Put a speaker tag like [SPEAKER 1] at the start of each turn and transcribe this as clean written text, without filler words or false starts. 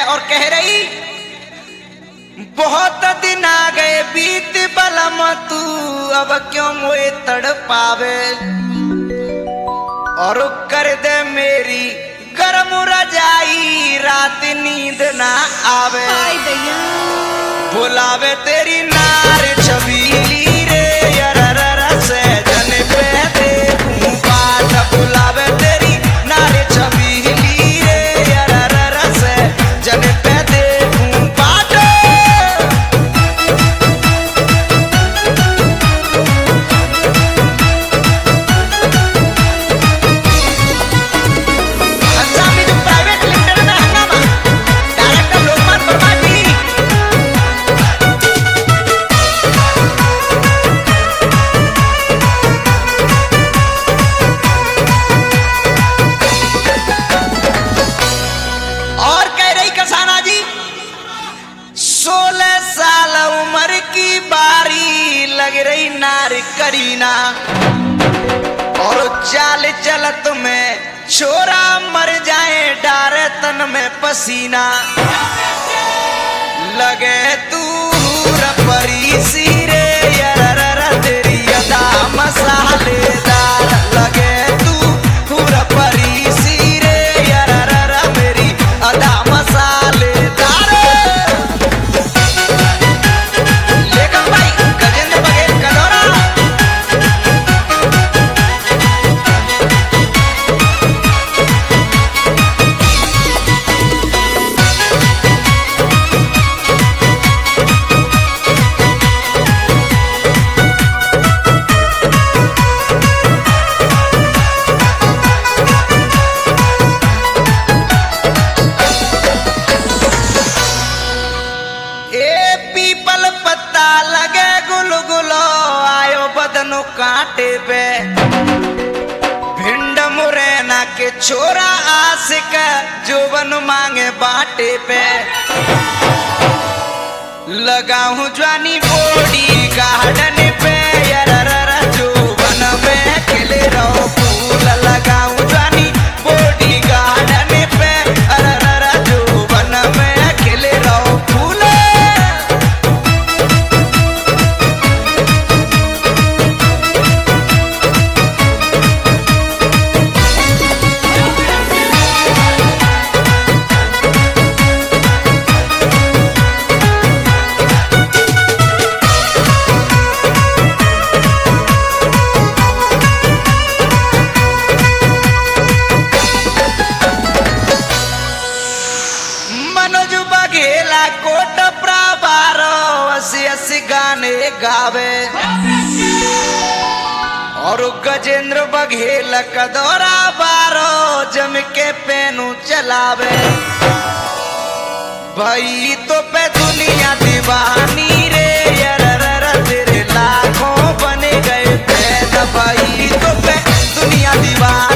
[SPEAKER 1] और कह रही बहुत दिन आ गए बीत बलम तू अब क्यों मोए तड़पावे और कर दे मेरी गरम रजाई रात नींद ना आवे बुलावे तेरी नार छबीली रे अररर से जन पे देखूं बाट बुलावे तेरी नार छबीली रे अररर से जन पे देखूं बाट। लग रही नार करीना और चाल चलत में छोरा मर जाए डारे तन में पसीना लगे तू परी सी रे अररर तेरी अदा मसालेदार लगे तू परी सी रे अररर मेरी अदा मसालेदार। कांटे पे भिंड मुरैना के छोरा आशिक जोबन मांगे बाटे पे लगाऊं जवानी बॉडी गार्डन पे अररर जोबन में खिले रहो फूल लगाऊं जवानी बॉडी गार्डन पे अररर जोबन में खिले रहो फूल। कोट प्रावारो असी गाने गावे और गजेंद्र बघेल कदौरा बारो जम के पेनू चलावे भाई तो पे दुनिया दीवानी रे अररर तेरे लाखों बने गए पैदा भाई तो पे दुनिया दीवानी।